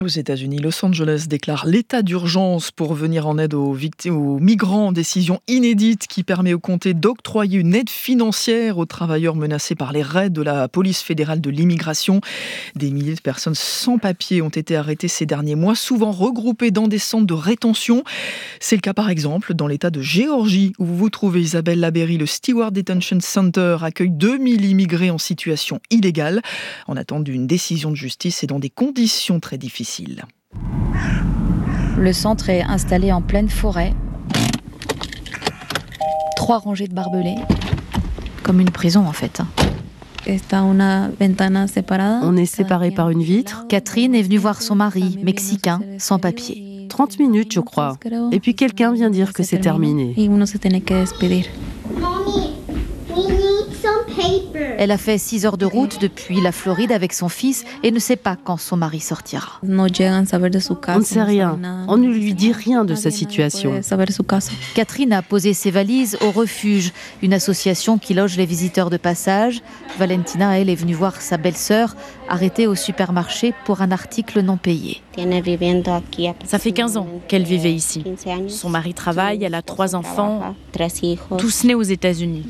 Aux États-Unis, Los Angeles déclare l'état d'urgence pour venir en aide aux migrants. Décision inédite qui permet au comté d'octroyer une aide financière aux travailleurs menacés par les raids de la police fédérale de l'immigration. Des milliers de personnes sans papier ont été arrêtées ces derniers mois, souvent regroupées dans des centres de rétention. C'est le cas par exemple dans l'État de Géorgie où vous vous trouvez, Isabelle Labéry. Le Stewart Detention Center accueille 2000 immigrés en situation illégale en attendant d'une décision de justice et dans des conditions très difficiles. Le centre est installé en pleine forêt. 3 rangées de barbelés. Comme une prison en fait. On est séparés par une vitre. Catherine est venue voir son mari, mexicain, sans papier. 30 minutes, je crois. Et puis quelqu'un vient dire que c'est terminé. Elle a fait 6 heures de route depuis la Floride avec son fils et ne sait pas quand son mari sortira. On ne sait rien. On ne lui dit rien de sa situation. Catherine a posé ses valises au Refuge, une association qui loge les visiteurs de passage. Valentina, elle, est venue voir sa belle-sœur, arrêtée au supermarché pour un article non payé. Ça fait 15 ans qu'elle vivait ici. Son mari travaille, elle a 3 enfants, tous nés aux États-Unis.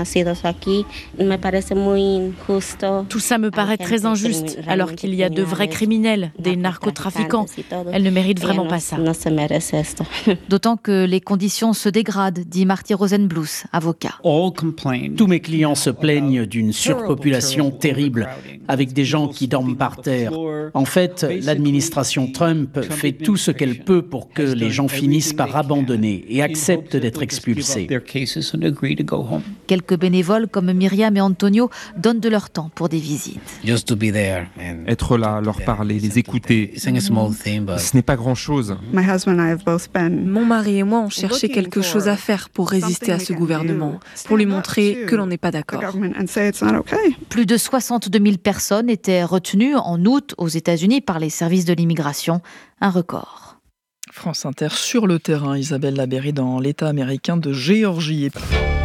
Tout ça me paraît très injuste, alors qu'il y a de vrais criminels, des narcotrafiquants. Elle ne mérite vraiment pas ça. D'autant que les conditions se dégradent, dit Marty Rosenbluth, avocat. Tous mes clients se plaignent d'une surpopulation terrible, avec des gens qui dorment par terre. En fait, l'administration Trump fait tout ce qu'elle peut pour que les gens finissent par abandonner et acceptent d'être expulsés. Quelques bénévoles comme Myriam et Antonio donnent de leur temps pour des visites. Être là, leur parler, les écouter, ce n'est pas grand-chose. Mon mari et moi ont cherché quelque chose à faire pour résister à ce gouvernement, pour lui montrer que l'on n'est pas d'accord. Plus de 62 000 personnes étaient retenues en août aux États-Unis par les services de l'immigration, un record. France Inter sur le terrain, Isabelle Labéry dans l'État américain de Géorgie.